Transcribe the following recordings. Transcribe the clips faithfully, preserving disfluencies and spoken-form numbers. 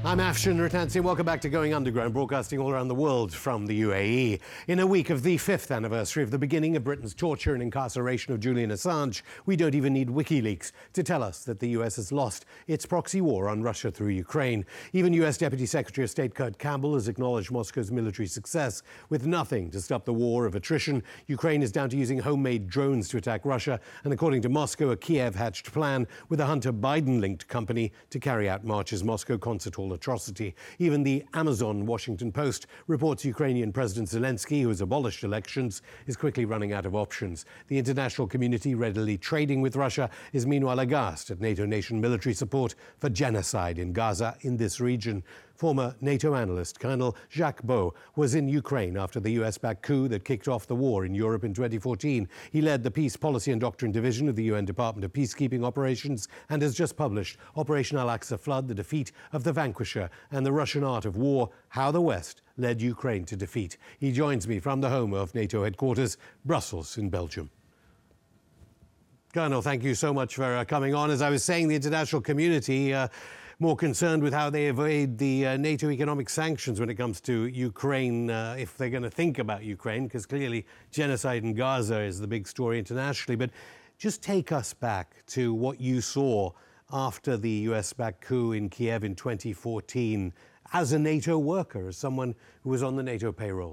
I'm Afshin Rattansi. Welcome back to Going Underground, broadcasting all around the world from the U A E. In a week of the fifth anniversary of the beginning of Britain's torture and incarceration of Julian Assange, we don't even need WikiLeaks to tell us that the U S has lost its proxy war on Russia through Ukraine. Even U S Deputy Secretary of State Kurt Campbell has acknowledged Moscow's military success. With nothing to stop the war of attrition, Ukraine is down to using homemade drones to attack Russia, and according to Moscow, a Kiev-hatched plan with a Hunter Biden-linked company to carry out marches Moscow concert hall atrocity. Even the Amazon Washington Post reports Ukrainian President Zelensky, who has abolished elections, is quickly running out of options. The international community, readily trading with Russia, is meanwhile aghast at NATO nation military support for genocide in Gaza in this region. Former NATO analyst Colonel Jacques Beau was in Ukraine after the U S-backed coup that kicked off the war in Europe in twenty fourteen. He led the Peace Policy and Doctrine Division of the U N Department of Peacekeeping Operations and has just published Operation Al-Aqsa Flood, the defeat of the vanquisher and the Russian art of war, how the West led Ukraine to defeat. He joins me from the home of NATO headquarters, Brussels in Belgium. Colonel, thank you so much for uh, coming on. As I was saying, the international community uh, more concerned with how they evade the uh, NATO economic sanctions when it comes to Ukraine, uh, if they're going to think about Ukraine, because clearly genocide in Gaza is the big story internationally. But just take us back to what you saw after the U S-backed coup in Kiev in twenty fourteen as a NATO worker, as someone who was on the NATO payroll.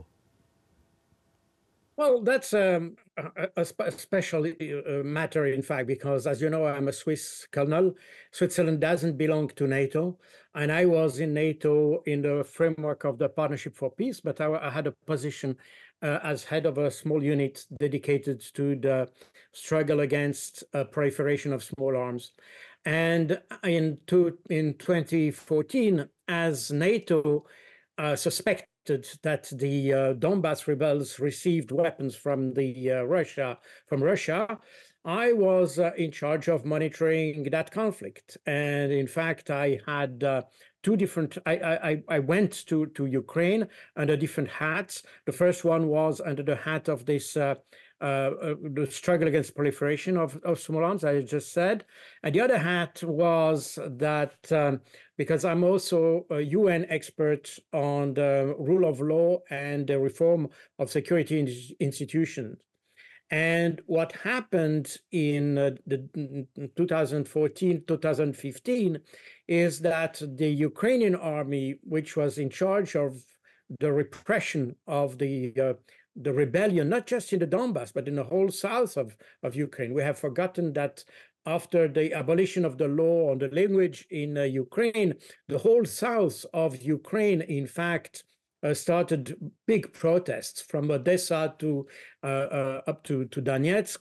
Well, that's um, a, a, spe- a special uh, matter, in fact, because, as you know, I'm a Swiss colonel. Switzerland doesn't belong to NATO, and I was in NATO in the framework of the Partnership for Peace, but I, I had a position uh, as head of a small unit dedicated to the struggle against uh, proliferation of small arms. And in, two, in twenty fourteen, as NATO uh, suspected that the uh, Donbas rebels received weapons from the uh, Russia from Russia, I was uh, in charge of monitoring that conflict. And in fact, I had uh, two different. I, I I went to to Ukraine under different hats. The first one was under the hat of this. Uh, Uh, uh, the struggle against proliferation of, of small arms, I just said. And the other hat was that um, because I'm also a U N expert on the rule of law and the reform of security in- institutions. And what happened in uh, the twenty fourteen, twenty fifteen is that the Ukrainian army, which was in charge of the repression of the uh, the rebellion, not just in the Donbas, but in the whole south of, of Ukraine. We have forgotten that after the abolition of the law on the language in uh, Ukraine, the whole south of Ukraine, in fact, uh, started big protests from Odessa to uh, uh, up to, to Donetsk,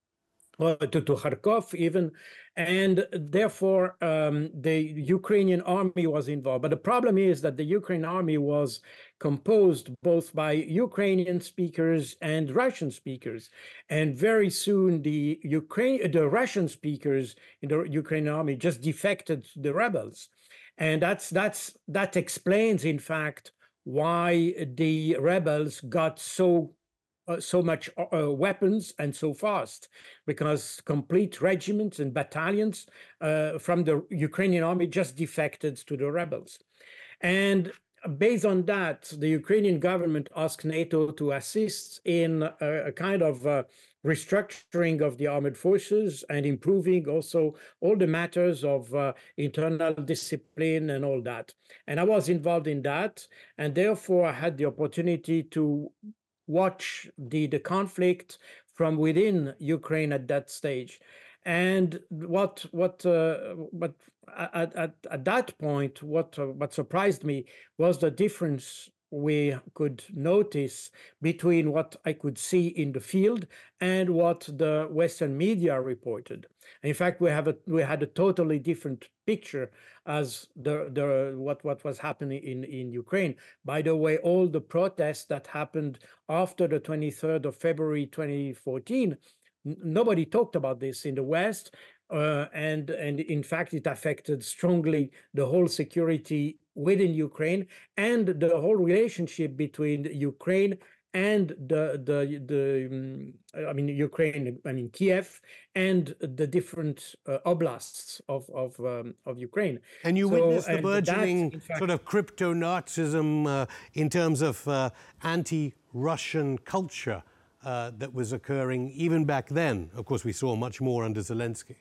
or to, to Kharkov even, and therefore um, the Ukrainian army was involved. But the problem is that the Ukrainian army was composed both by Ukrainian speakers and Russian speakers, and very soon the Ukraine, the Russian speakers in the Ukrainian army just defected to the rebels, and that's that's that explains, in fact, why the rebels got so. Uh, so much uh, weapons and so fast, because complete regiments and battalions uh, from the Ukrainian army just defected to the rebels. And based on that, the Ukrainian government asked NATO to assist in a, a kind of uh, restructuring of the armed forces and improving also all the matters of uh, internal discipline and all that. And I was involved in that, and therefore I had the opportunity to watch the, the conflict from within Ukraine at that stage. And what what uh, but at, at, at that point, what uh, what surprised me was the difference we could notice between what I could see in the field and what the Western media reported. In fact, we have a we had a totally different picture as the the what what was happening in in Ukraine. By the way, all the protests that happened after the twenty-third of February twenty fourteen, n- nobody talked about this in the West, uh, and and in fact, it affected strongly the whole security within Ukraine and the whole relationship between Ukraine and the the the um, I mean Ukraine, I mean Kiev, and the different uh, oblasts of of um, of Ukraine. And you So witnessed the and that, burgeoning in fact, sort of crypto-Nazism uh, in terms of uh, anti-Russian culture uh, that was occurring even back then. Of course, we saw much more under Zelensky.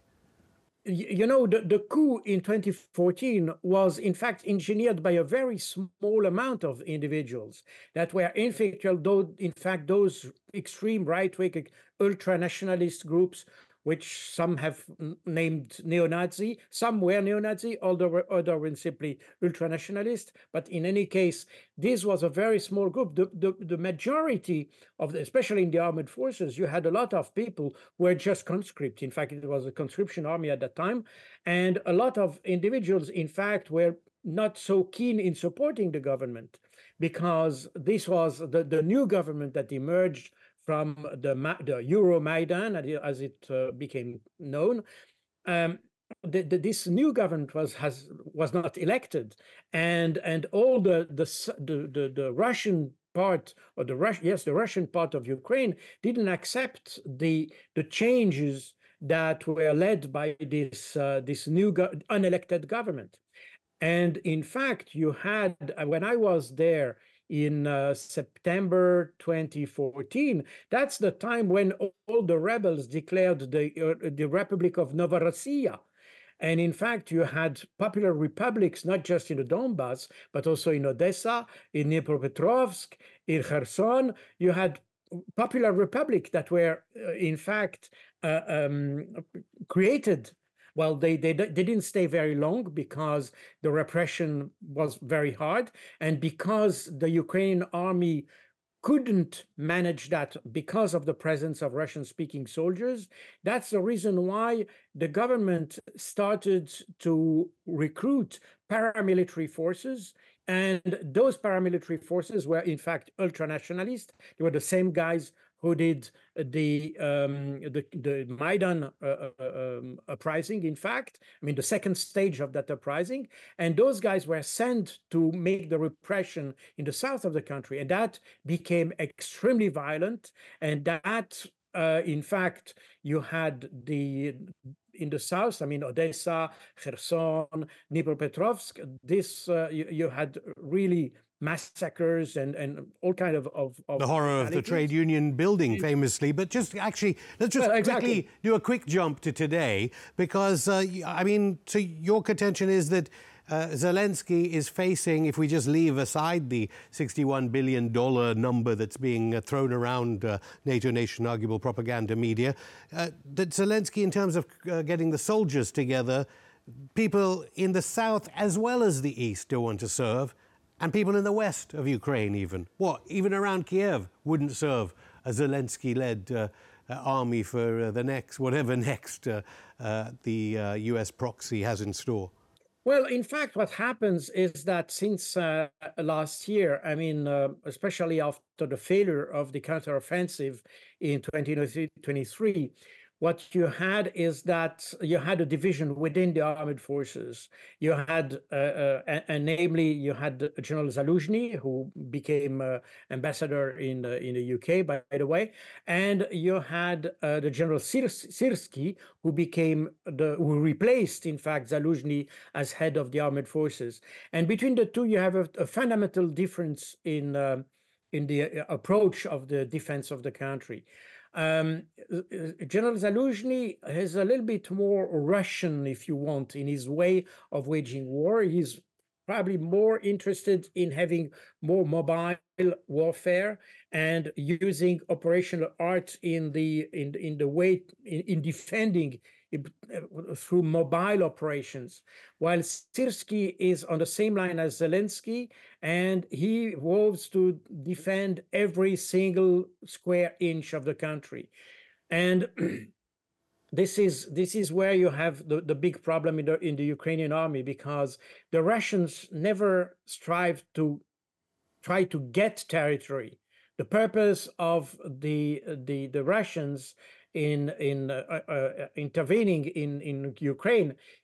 y- you know, the, the coup in twenty fourteen was in fact engineered by a very small amount of individuals that were infiltrated, though, in fact, those extreme right-wing ultra-nationalist groups, which some have n- named neo-Nazi, some were neo-Nazi, although were- other were simply ultra-nationalist. But in any case, this was a very small group. The, the, the majority of the, especially in the armed forces, you had a lot of people who were just conscript. In fact, it was a conscription army at that time. And a lot of individuals, in fact, were not so keen in supporting the government because this was the, the new government that emerged from the, Ma- the Euromaidan, as it- as it uh, became known. Um, the, the, this new government was has was not elected, and and all the the s- the, the, the Russian part, or the Rus- yes, the Russian part of Ukraine didn't accept the the changes that were led by this uh, this new go- unelected government. And in fact, you had, uh, when I was there in uh, September twenty fourteen, that's the time when all all the rebels declared the, uh, the Republic of Novorossiya. And in fact, you had popular republics, not just in the Donbass, but also in Odessa, in Dnipropetrovsk, in Kherson. You had popular republics that were, uh, in fact, uh, um, created. Well, they, they they didn't stay very long because the repression was very hard, and because the Ukrainian army couldn't manage that because of the presence of Russian-speaking soldiers. That's the reason why the government started to recruit paramilitary forces. And those paramilitary forces were, in fact, ultra-nationalist. They were the same guys who did the um, the, the Maidan uh, uh, um, uprising, in fact. I mean, the second stage of that uprising. And those guys were sent to make the repression in the south of the country. And that became extremely violent. And that, uh, in fact, you had the in the south, I mean, Odessa, Kherson, Dnipropetrovsk, this, uh, you, you had really massacres and, and all kind of, of, of The horror of the trade brutalities. union building, famously. But just actually, let's just Well, quickly exactly. do a quick jump to today, because, uh, y- I mean, so your contention is that uh, Zelensky is facing, if we just leave aside the sixty-one billion dollars number that's being uh, thrown around uh, NATO nation arguable propaganda media, uh, that Zelensky, in terms of uh, getting the soldiers together, people in the south as well as the east don't want to serve, and people in the west of Ukraine even. What, even around Kiev wouldn't serve a Zelensky-led uh, uh, army for uh, the next, whatever next uh, uh, the uh, U S proxy has in store. Well, in fact, what happens is that since uh, last year, I mean, uh, especially after the failure of the counteroffensive in twenty twenty-three, what you had is that you had a division within the armed forces. You had, uh, uh, and, and namely, you had General Zaluzhny, who became uh, ambassador in the, in the U K, by the way, and you had uh, the General Sirs- Sirsky, who became the who replaced, in fact, Zaluzhny as head of the armed forces. And between the two, you have a, a fundamental difference in um in the uh, approach of the defense of the country. Um, uh, uh, General Zaluzhny is a little bit more Russian, if you want, in his way of waging war. He's probably more interested in having more mobile warfare and using operational art in the in in the way in, in defending it, uh, through mobile operations, while Sirsky is on the same line as Zelensky, and he wants to defend every single square inch of the country. And this is this is where you have the, the big problem in the in the Ukrainian army, because the Russians never strive to try to get territory. The purpose of the the the Russians in in uh, uh, uh, intervening in in Ukraine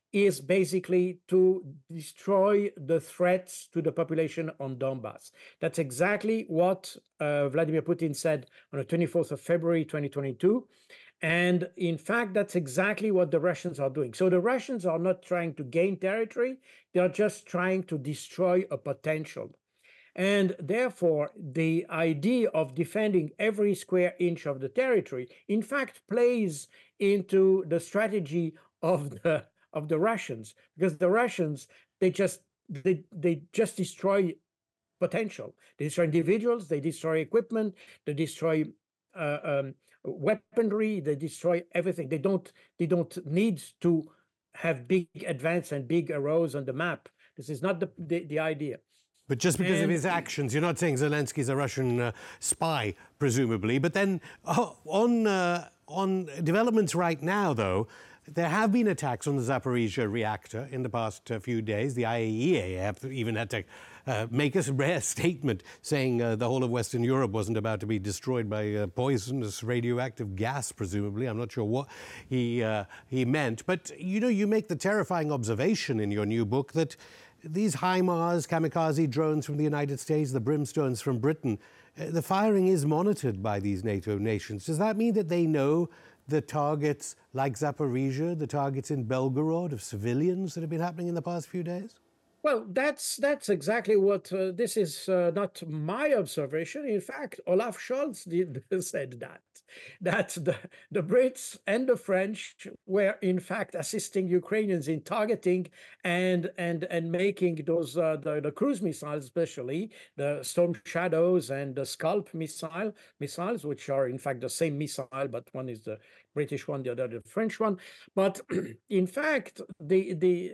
is basically to destroy the threats to the population on Donbass. That's exactly what uh, Vladimir Putin said on the twenty-fourth of February, twenty twenty-two. And in fact, that's exactly what the Russians are doing. So the Russians are not trying to gain territory, they are just trying to destroy a potential. And therefore, the idea of defending every square inch of the territory, in fact, plays into the strategy of the of the Russians, because the Russians, they just they they just destroy potential. They destroy individuals, they destroy equipment, they destroy uh, um, weaponry, they destroy everything. They don't they don't need to have big advance and big arrows on the map. This is not the the, the idea. But just because and, of his actions, you're not saying Zelensky's a Russian uh, spy, presumably. But then uh, on uh, on developments right now, though, there have been attacks on the Zaporizhia reactor in the past uh, few days. The I A E A have even had to uh, make a rare statement saying uh, the whole of Western Europe wasn't about to be destroyed by uh, poisonous radioactive gas, presumably. I'm not sure what he uh, he meant. But, you know, you make the terrifying observation in your new book that these HIMARS, kamikaze drones from the United States, the Brimstones from Britain, uh, the firing is monitored by these NATO nations. Does that mean that they know the targets like Zaporizhia, the targets in Belgorod of civilians that have been happening in the past few days? Well, that's that's exactly what uh, this is uh, not my observation. In fact, Olaf Scholz did said that that the, the Brits and the French were in fact assisting Ukrainians in targeting and and and making those uh, the, the cruise missiles, especially the Storm Shadows and the Scalp missile missiles, which are in fact the same missile, but one is the British one, the other the French one. But in fact, the the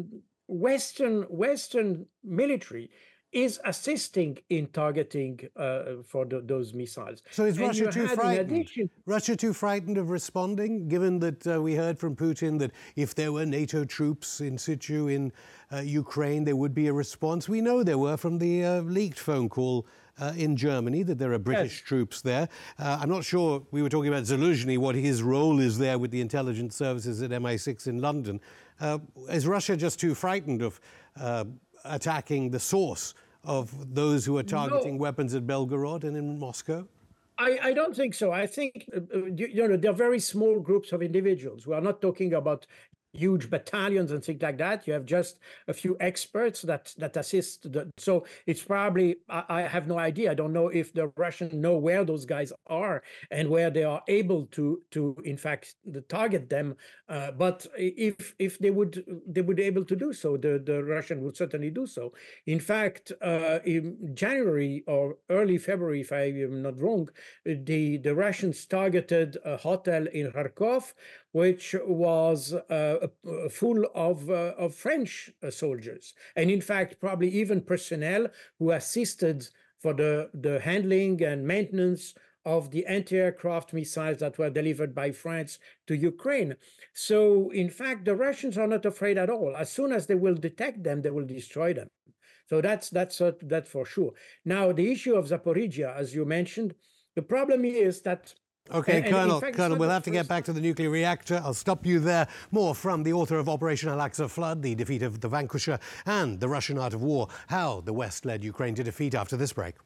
Western Western military is assisting in targeting uh, for the, those missiles. So is And Russia you too had, in frightened? addition- Russia too frightened of responding, given that uh, we heard from Putin that if there were NATO troops in situ in uh, Ukraine, there would be a response. We know there were from the uh, leaked phone call uh, in Germany that there are British Yes. troops there. Uh, I'm not sure, we were talking about Zaluzhny, what his role is there with the intelligence services at M I six in London. Uh, is Russia just too frightened of uh, attacking the source of those who are targeting No. weapons at Belgorod and in Moscow? I, I don't think so. I think, uh, uh, you, you know, they're very small groups of individuals. We are not talking about huge battalions and things like that. You have just a few experts that that assist. The, so it's probably, I, I have no idea. I don't know if the Russians know where those guys are and where they are able to, to in fact, the target them. Uh, but if if they would they would be able to do so, the, the Russian would certainly do so. In fact, uh, in January or early February, if I am not wrong, the, the Russians targeted a hotel in Kharkov, which was uh, full of, uh, of French uh, soldiers. And in fact, probably even personnel who assisted for the, the handling and maintenance of the anti-aircraft missiles that were delivered by France to Ukraine. So in fact, the Russians are not afraid at all. As soon as they will detect them, they will destroy them. So that's, that's, uh, that's for sure. Now, the issue of Zaporizhia, as you mentioned, the problem is that Okay, And- and in Colonel, fact, it's Colonel, not we'll the have to get first- back to the nuclear reactor. I'll stop you there. More from the author of Operation Al-Aqsa Flood, the defeat of the Vanquisher, and the Russian art of war, how the West led Ukraine to defeat after this break.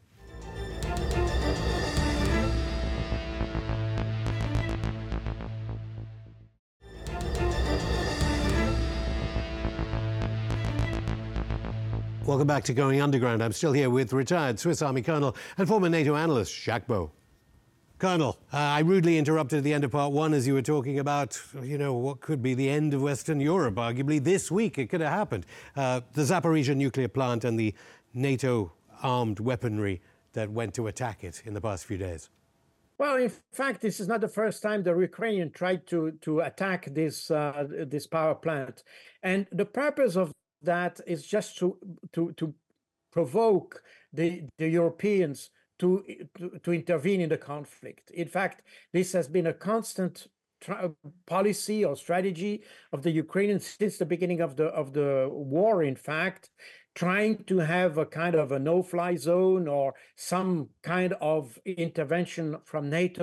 Welcome back to Going Underground. I'm still here with retired Swiss Army Colonel and former NATO analyst Jacques Beau. Colonel, uh, I rudely interrupted at the end of part one as you were talking about, you know, what could be the end of Western Europe. Arguably this week it could have happened. Uh, the Zaporizhia nuclear plant and the NATO armed weaponry that went to attack it in the past few days. Well, in fact, this is not the first time the Ukrainian tried to to attack this uh, this power plant, and the purpose of that is just to to to provoke the the Europeans to to, to intervene in the conflict. In fact, this has been a constant tra- policy or strategy of the Ukrainians since the beginning of the of the war. In fact, trying to have a kind of a no-fly zone or some kind of intervention from NATO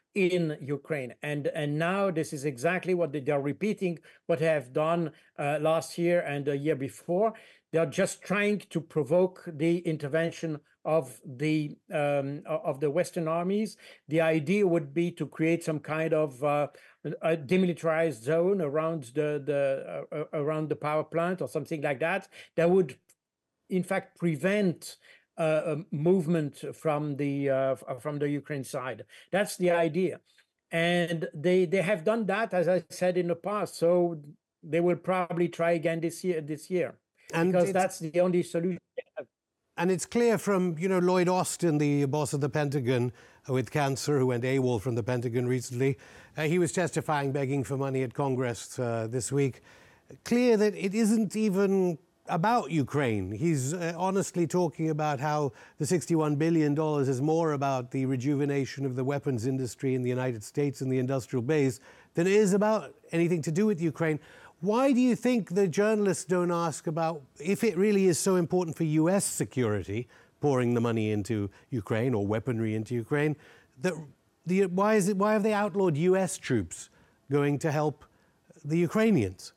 in Ukraine. And, and now this is exactly what they, they're repeating, what they have done uh, last year and the year before. They're just trying to provoke the intervention of the um, of the Western armies. The idea would be to create some kind of uh, a demilitarized zone around the the uh, around the power plant or something like that. That would, in fact, prevent uh, movement from the uh, from the Ukraine side. That's the idea, and they they have done that, as I said in the past. So they will probably try again this year. This year. And Because that's the only solution. And it's clear from, you know, Lloyd Austin, the boss of the Pentagon uh, with cancer, who went AWOL from the Pentagon recently. Uh, he was testifying, begging for money at Congress uh, this week. Clear that it isn't even about Ukraine. He's uh, honestly talking about how the sixty-one billion dollars is more about the rejuvenation of the weapons industry in the United States and the industrial base than it is about anything to do with Ukraine. Why do you think the journalists don't ask about if it really is so important for U S security, pouring the money into Ukraine or weaponry into Ukraine? That the, why is it? Why have they outlawed U S troops going to help the Ukrainians?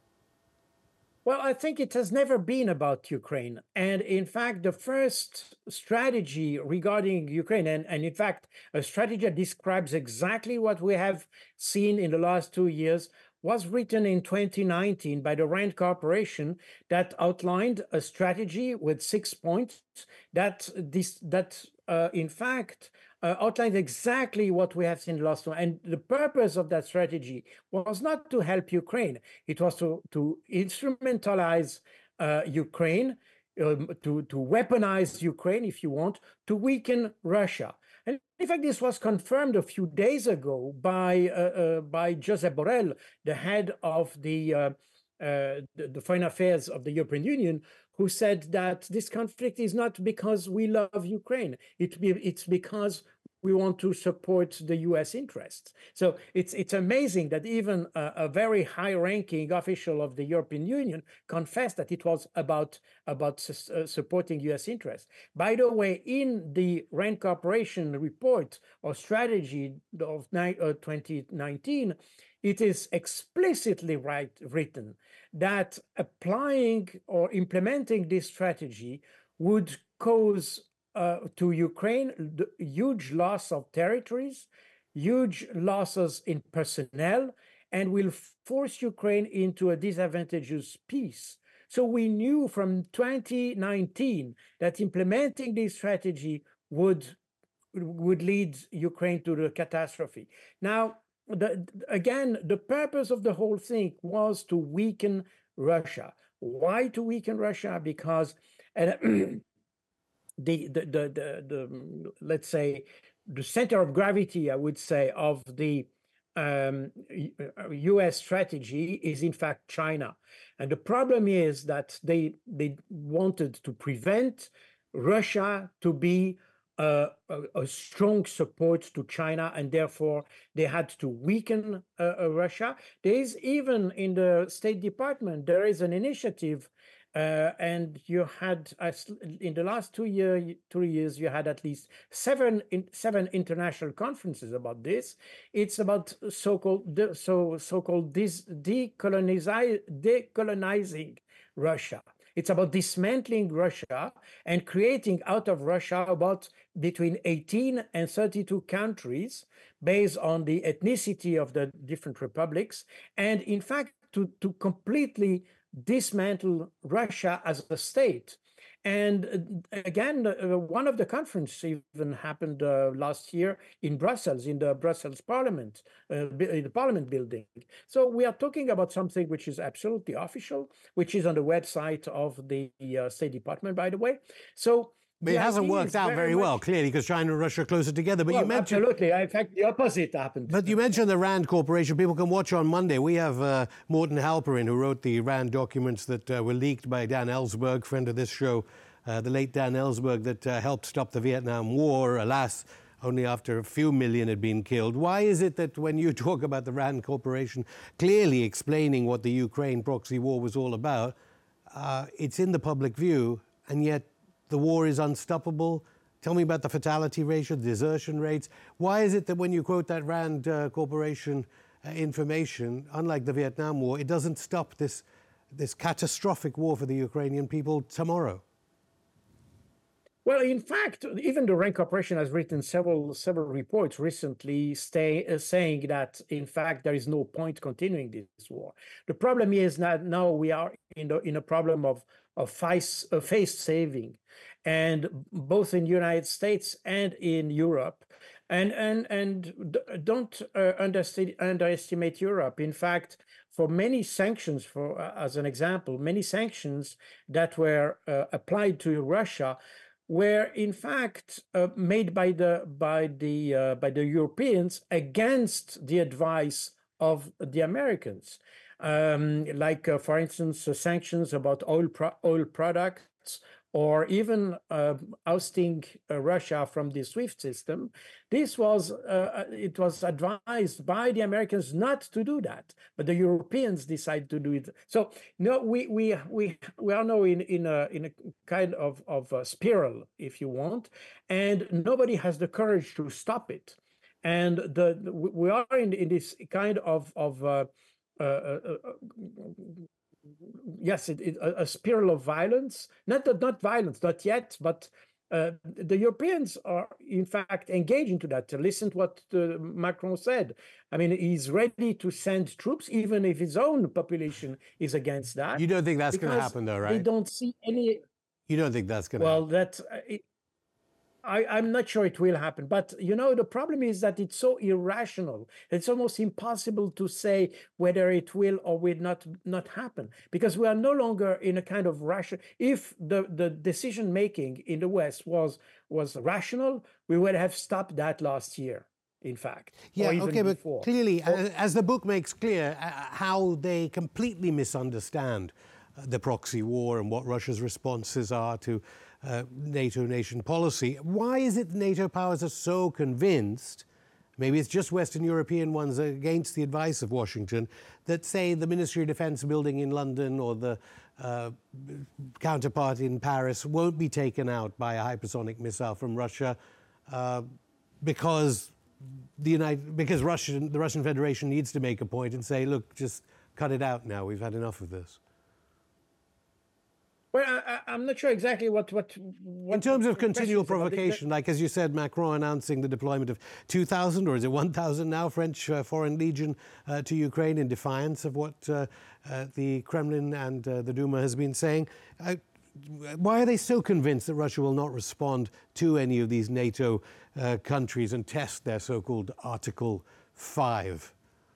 Well, I think it has never been about Ukraine. And in fact, the first strategy regarding Ukraine, and, and in fact, a strategy that describes exactly what we have seen in the last two years, was written in twenty nineteen by the RAND Corporation that outlined a strategy with six points that this that uh, in fact uh, outlined exactly what we have seen last time. And the purpose of that strategy was not to help Ukraine; it was to to instrumentalize uh, Ukraine, um, to to weaponize Ukraine, if you want, to weaken Russia. And in fact, this was confirmed a few days ago by uh, uh, by Josep Borrell, the head of the, uh, uh, the the foreign affairs of the European Union, who said that this conflict is not because we love Ukraine; it be, it's because we want to support the U S interests. So it's it's amazing that even a, a very high-ranking official of the European Union confessed that it was about about su uh, supporting U S interests. By the way, in the RAND Corporation report or strategy of uh, twenty nineteen, it is explicitly right, written that applying or implementing this strategy would cause Uh, to Ukraine, the huge loss of territories, huge losses in personnel, and will force Ukraine into a disadvantageous peace. So we knew from twenty nineteen that implementing this strategy would, would lead Ukraine to the catastrophe. Now, the, again, the purpose of the whole thing was to weaken Russia. Why to weaken Russia? Because uh, The, the, the, the, the, let's say, the center of gravity, I would say, of the um, U S strategy is, in fact, China. And the problem is that they, they wanted to prevent Russia to be uh, a, a strong support to China, and therefore they had to weaken uh, uh, Russia. There is even in the State Department, there is an initiative. Uh, and you had, uh, in the last two, year, two years, you had at least seven in, seven international conferences about this. It's about so-called so so-called decolonizing, decolonizing Russia. It's about dismantling Russia and creating out of Russia about between eighteen and thirty-two countries based on the ethnicity of the different republics. And in fact, to, to completely dismantle Russia as a state. And uh, again, uh, one of the conferences even happened uh, last year in Brussels, in the Brussels Parliament, uh, in the Parliament building. So we are talking about something which is absolutely official, which is on the website of the uh, State Department, by the way. So But it hasn't worked out very, very well, clearly, because China and Russia are closer together. But well, you mentioned absolutely. In fact, the opposite happened. But you mentioned the RAND Corporation. People can watch on Monday. We have uh, Morten Halperin, who wrote the RAND documents that uh, were leaked by Dan Ellsberg, friend of this show, uh, the late Dan Ellsberg, that uh, helped stop the Vietnam War, alas, only after a few million had been killed. Why is it that when you talk about the RAND Corporation clearly explaining what the Ukraine proxy war was all about, uh, it's in the public view, and yet the war is unstoppable? Tell me about the fatality ratio, the desertion rates. Why is it that when you quote that Rand uh, Corporation uh, information, unlike the Vietnam War, it doesn't stop this, this catastrophic war for the Ukrainian people tomorrow? Well, in fact, even the Rand Corporation has written several several reports recently stay, uh, saying that, in fact, there is no point continuing this war. The problem is that now we are in, the, in a problem of, of face, uh, face saving, and both in the United States and in Europe. And, and, and don't uh, underestimate, underestimate Europe. In fact, for many sanctions, for uh, as an example, many sanctions that were uh, applied to Russia were in fact uh, made by the by the uh, by the Europeans against the advice of the Americans, um, like uh, for instance uh, sanctions about oil pro oil products, or even uh, ousting uh, Russia from the SWIFT system. This was uh, it was advised by the Americans not to do that, but the Europeans decided to do it. So no, we we we we are now in in a in a kind of of a spiral, if you want, and nobody has the courage to stop it. And the we are in in this kind of of uh, uh, uh, uh, yes, it, it, a, a spiral of violence, not not violence, not yet, but uh, the Europeans are in fact engaged into that. Listen to what uh, Macron said. I mean, he's ready to send troops, even if his own population is against that. You don't think that's going to happen, though, right? They don't see any. You don't think that's going to well, happen? Well, that. Uh, it, I, I'm not sure it will happen, but you know, the problem is that it's so irrational. It's almost impossible to say whether it will or will not not happen, because we are no longer in a kind of rational. If the, the decision making in the West was was rational, we would have stopped that last year, in fact. Yeah, okay, but before. clearly, so, as the book makes clear, uh, how they completely misunderstand uh, the proxy war and what Russia's responses are to Uh, NATO nation policy. Why is it NATO powers are so convinced, maybe it's just Western European ones against the advice of Washington, that say the Ministry of Defense building in London or the uh, counterpart in Paris won't be taken out by a hypersonic missile from Russia uh, because the United, because Russian, the Russian Federation needs to make a point and say, look, just cut it out now. We've had enough of this. Well, I, I'm not sure exactly what, what, what... In terms of continual provocation, like, as you said, Macron announcing the deployment of two thousand, or is it one thousand now, French uh, Foreign Legion uh, to Ukraine in defiance of what uh, uh, the Kremlin and uh, the Duma has been saying. Uh, why are they so convinced that Russia will not respond to any of these NATO uh, countries and test their so-called Article five?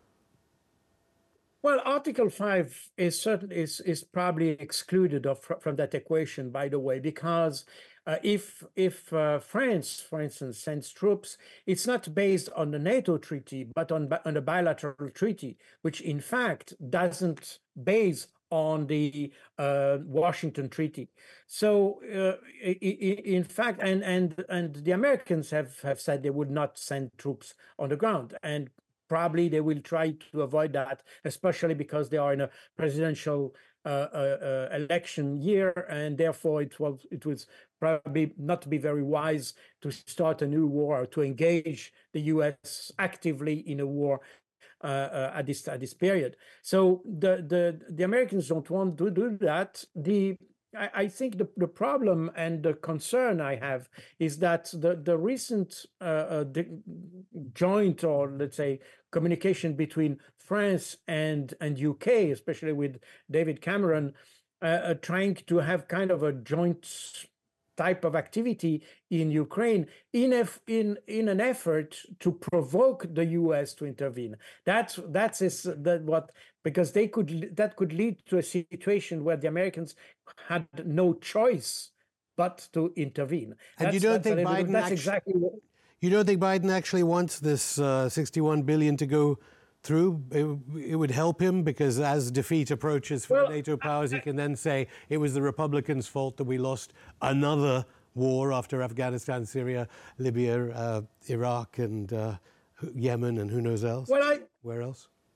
Well, Article five is certain is is probably excluded of, from that equation, by the way, because uh, if if uh, France, for instance, sends troops, it's not based on the NATO treaty, but on on a bilateral treaty, which in fact doesn't base on the uh, Washington Treaty. So, uh, in fact, and and and the Americans have have said they would not send troops on the ground, and probably they will try to avoid that, especially because they are in a presidential uh, uh, uh, election year, and therefore it was it was probably not be very wise to start a new war or to engage the U S actively in a war uh, uh, at this at this period. So the the the Americans don't want to do that. The I, I think the, the problem and the concern I have is that the, the recent uh, uh, the joint, or let's say, communication between France and, and U K, especially with David Cameron, uh, uh, trying to have kind of a joint type of activity in Ukraine in, a, in, in an effort to provoke the U S to intervene. That's, that's is that what, because they could, that could lead to a situation where the Americans had no choice but to intervene. And that's, you don't think Biden Biden that's actually, exactly what, you don't think Biden actually wants this uh, sixty-one billion to go through? It, it would help him, because as defeat approaches for well, the NATO powers, he can then say it was the Republicans' fault that we lost another war after Afghanistan, Syria, Libya, uh, Iraq, and uh, Yemen, and who knows else? Well, I, Where else?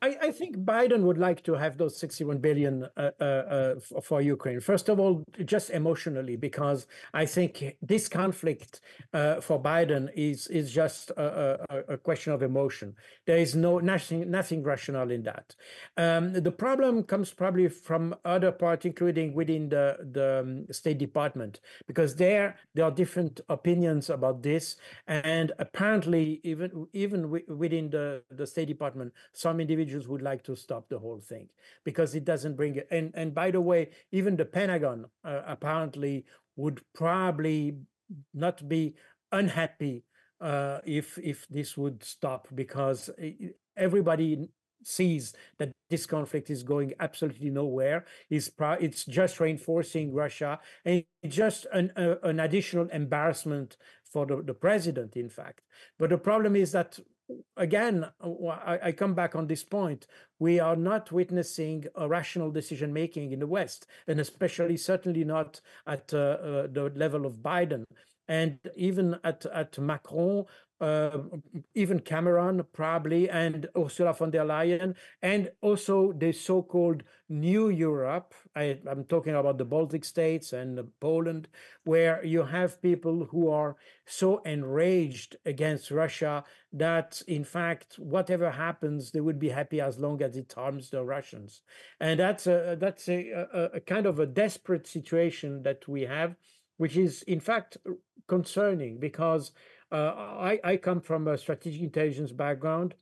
I, I think Biden would like to have those sixty-one billion uh, uh, uh, f- for Ukraine. First of all, just emotionally, because I think this conflict uh, for Biden is is just a, a, a question of emotion. There is no nothing nothing rational in that. Um, the problem comes probably from other parts, including within the the um, State Department, because there there are different opinions about this, and apparently even even wi- within the the State Department, some individuals would like to stop the whole thing because it doesn't bring it. And, and by the way, even the Pentagon uh, apparently would probably not be unhappy uh, if if this would stop, because everybody sees that this conflict is going absolutely nowhere. It's, pro- it's just reinforcing Russia, and it's just an, uh, an additional embarrassment for the, the president, in fact. But the problem is that, again, I, I come back on this point. We are not witnessing a rational decision making in the West, and especially certainly not at uh, uh, the level of Biden. And even at, at Macron, uh, even Cameron probably, and Ursula von der Leyen, and also the so-called New Europe. I, I'm talking about the Baltic states and Poland, where you have people who are so enraged against Russia that, in fact, whatever happens, they would be happy as long as it harms the Russians. And that's a, that's a, a, a kind of a desperate situation that we have, which is, in fact, concerning, because uh, I, I come from a strategic intelligence background,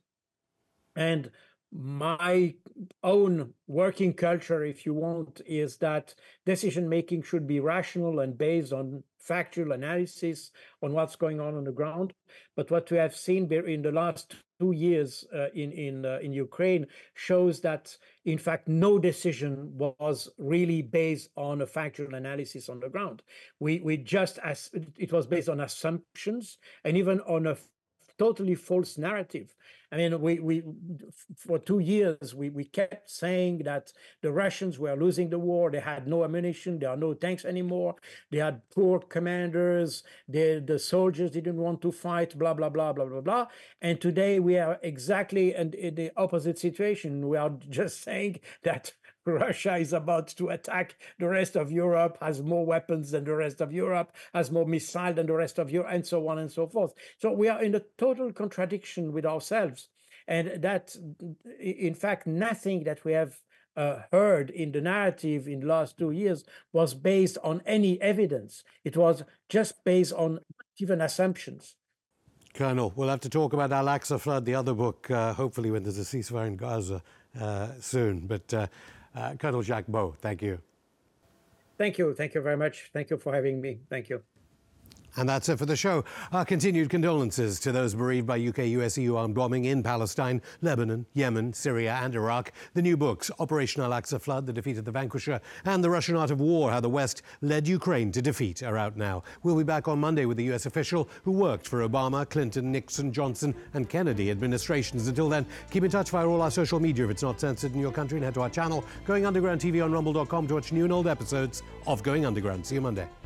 and my own working culture, if you want, is that decision making should be rational and based on factual analysis on what's going on on the ground. But what we have seen in the last two years uh, in in uh, in Ukraine shows that, in fact, no decision was really based on a factual analysis on the ground. We we just as it was based on assumptions and even on a totally false narrative. I mean, we we for two years we we kept saying that the Russians were losing the war. They had no ammunition. There are no tanks anymore. They had poor commanders. The the soldiers didn't want to fight. Blah blah blah blah blah blah. And today we are exactly in, in the opposite situation. We are just saying that Russia is about to attack the rest of Europe, has more weapons than the rest of Europe, has more missiles than the rest of Europe, and so on and so forth. So we are in a total contradiction with ourselves. And that, in fact, nothing that we have uh, heard in the narrative in the last two years was based on any evidence. It was just based on even assumptions. Colonel, we'll have to talk about Al-Aqsa Flood, the other book, uh, hopefully when there's a ceasefire in Gaza uh, soon. But uh, uh, Colonel Jacques Beau, thank you. Thank you. Thank you very much. Thank you for having me. Thank you. And that's it for the show. Our continued condolences to those bereaved by U K U S E U armed bombing in Palestine, Lebanon, Yemen, Syria and Iraq. The new books, Operation Al-Aqsa Flood, The Defeat of the Vanquisher, and The Russian Art of War, How the West Led Ukraine to Defeat, are out now. We'll be back on Monday with the U S official who worked for Obama, Clinton, Nixon, Johnson and Kennedy administrations. Until then, keep in touch via all our social media if it's not censored in your country, and head to our channel, Going Underground T V on rumble dot com, to watch new and old episodes of Going Underground. See you Monday.